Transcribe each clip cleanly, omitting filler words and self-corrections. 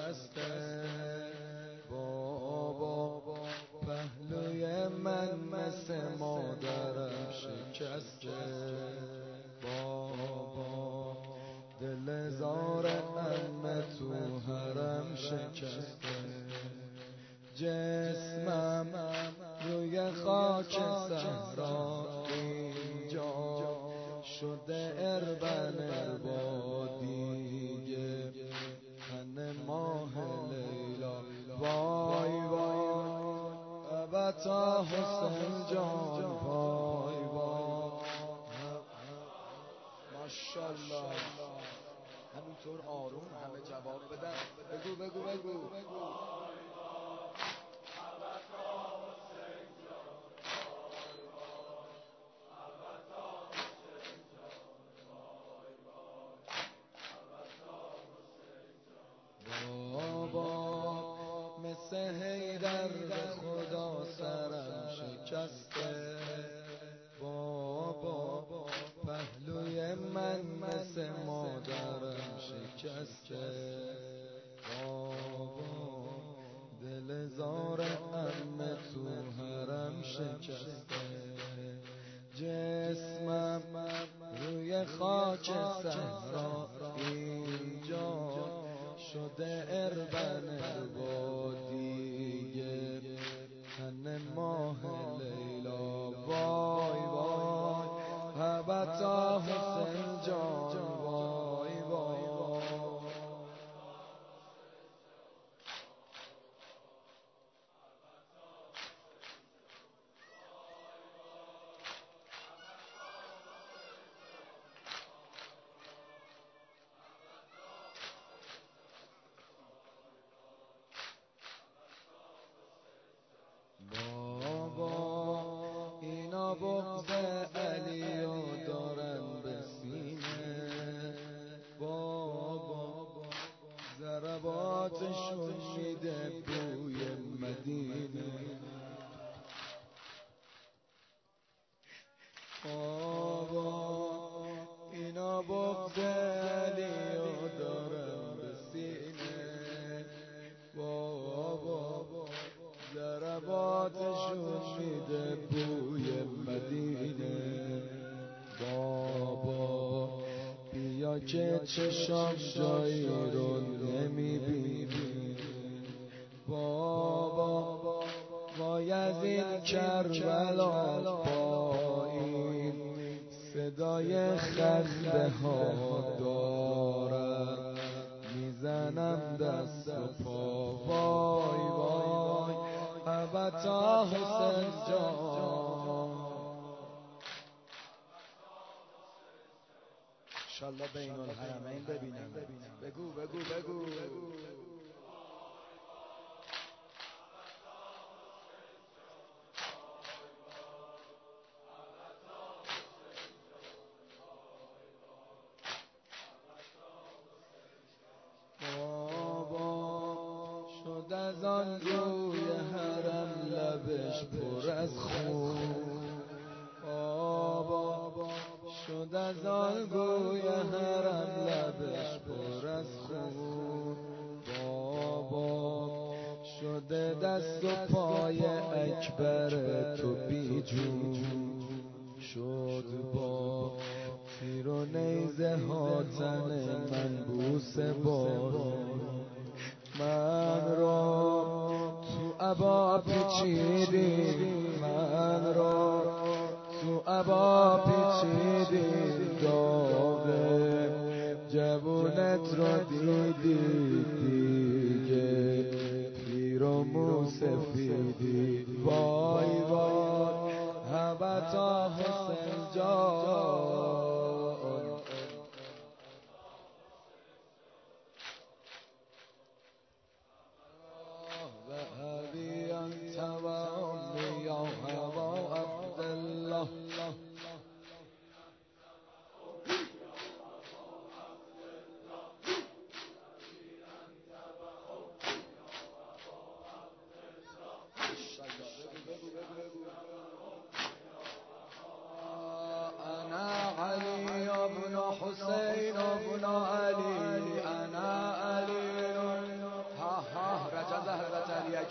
شکسته بابا پهلوی من مثل مادرم شکسته بابا دل زار عمه تو حرم شکسته جسمم روی خاک صحرا اینجا شده اربن بادیه تن ماه لیلا وای وای ابتا حسین جان وای وای ماشاءالله همینطور آروم همه جواب بدن بگو بابا مثل حیدر به خدا سرم شکسته بابا پهلوی من مثل مادرم شکسته بابا دل زار عمه تو حرم شکسته جسمم روی خاک صحرا اینجا شده اربن بادیه تن ماه لیلا وای وای هبتا حسین جان وای وای بابا اینا بغض علی و دارن به سینه بابا ضرباتشون میده بوی مدینه بابا اینا بغض علی و دارن به سینه بابا ضرباتشون میده بوی مدینه بابا بیا که چشام جایی رو نمیبینی بابا بایزید کربلا پایین صدای خنده ها دارم میزنم دست و پا وای وای ابتا حسین جان انشالله بین الحرمین ببینم بگو شد از آن روی حرم لبش پر از خون بابا شد از آن روی حرم لبش پر از خون بابا شده دست و پای اکبر تو بی جون شد با تیر و نیزه ها تن من بوسه بارون من را تو عبا پیچیدی من را تو عبا پیچیدی داغ جوونت را دیدی دیگه پیر و موسفیدی وای وای هبتا حسین جان ذهبی انت و امی یا هوا عبدالله بگو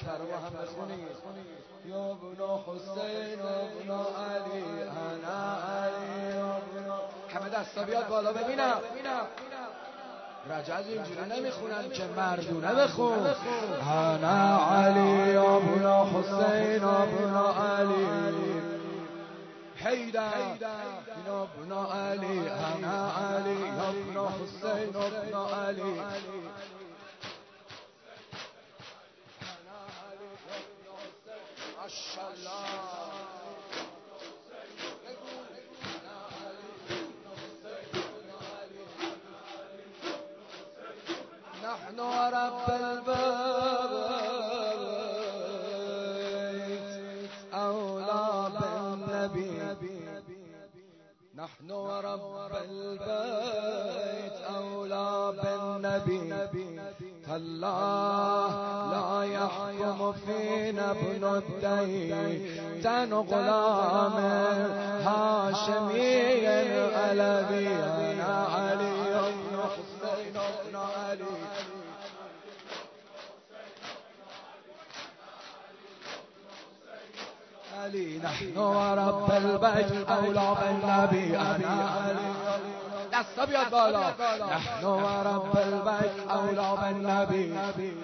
اکبر رو هم بخونید. یا ابن حسین ابن علی انا علی ابن. همه دستا بیاد بالا ببینم. رجز اینجوری نمیخونن که مردونه بخون. انا علی ابن حسین ابن علی حیدر ابن علی انا علی ابن حسین ابن علی ماشاءالله. نحن ورب البيت أولى بالنبي. نحن ورب البيت أولى بالنبي. فالله لا يحكم فينا ابن الدين غلام هاشمي علوي. أنا علي بن حسين بن علي علي. نحن ورب البيت أولى بالنبي. أنا علي دستا بیاد بالا. نحن ورب البيت أولى بالنبي.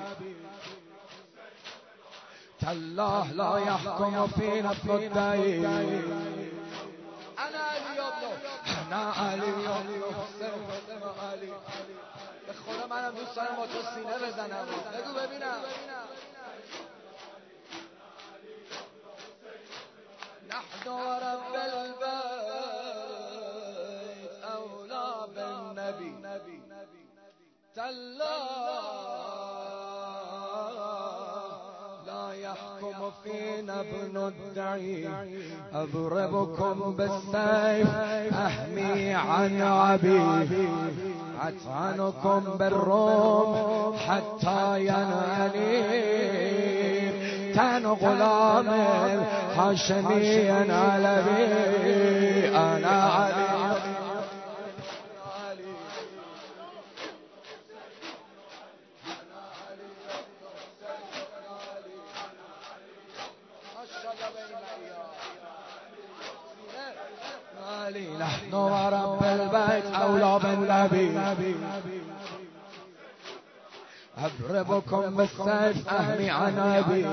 تالله لا يحكم فينا ابن الدين. أنا علي أنا علي حسين بن علي. به خدا منم دوست دارم با تو سینه بزنم. بگو ببینم. نحن ورب البيت أولى بالنبي. تالله لا يحكم فينا ابن الدعي. أضربكم بالسيف أحمي عن عبيد. أطعنكم بالروم حتى ينالي. تن غلام هاشمي علوي. أنا علي نحن ورب البيت أولى بالنبي. أضربكم بالسيف أهمي عن أبي.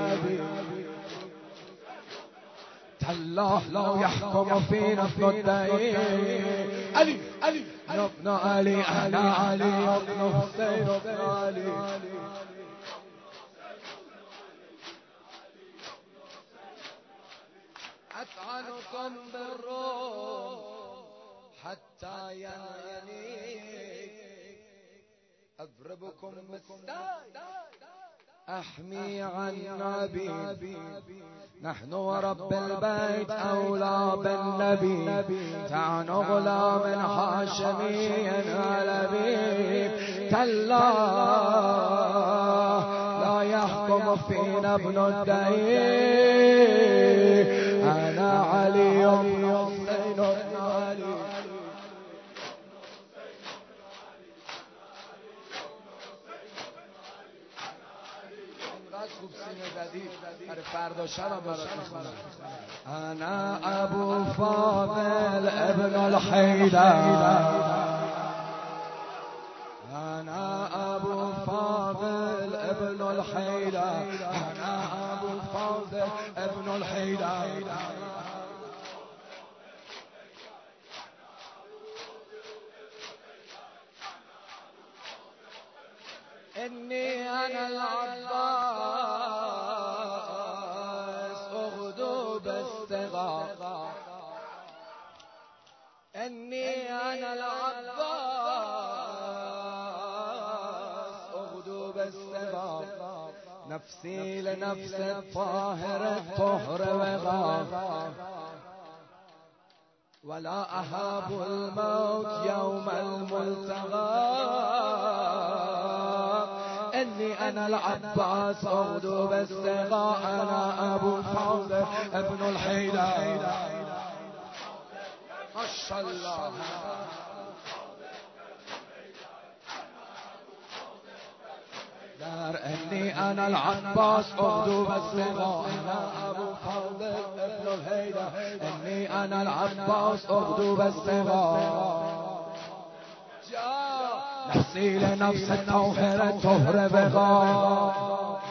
تالله لا يحكم فينا ابن الدين. علي ابن علي أنا علي ابن حسين ابن علي. أطعنكم بالروم حتى ينالي. أضربكم بالسيف أحمي عن أبي. نحن ورب البيت أولى بالنبي. تعن غلام هاشمي علوي. تالله لا يحكم فينا ابن الدين. أنا علي بن حسين بن علي. خوب سینه زدی برای فردا شب هم برات میخونم. انا ابو فاضل ابن الحیدر. انا ابو فاضل ابن الحیدر. انا ابو فاضل ابن الحیدر. إني أنا العباس أغدو بالثغى. إني أنا العباس أغدو بالثغى. نفسي لنفس الطاهر الطهر وغى. ولا أهاب الموت يوم الملتقى. إني أنا العباس أغدو بالثغى. أنا أبو الفضل ابن الحيدر. ما شاء الله. در انی انا العباس اغدو بالسما انا ابو فاضل ابن الهیدر انی انا العباس اغدو بالسما نسیل نفس طاهر طهر بقا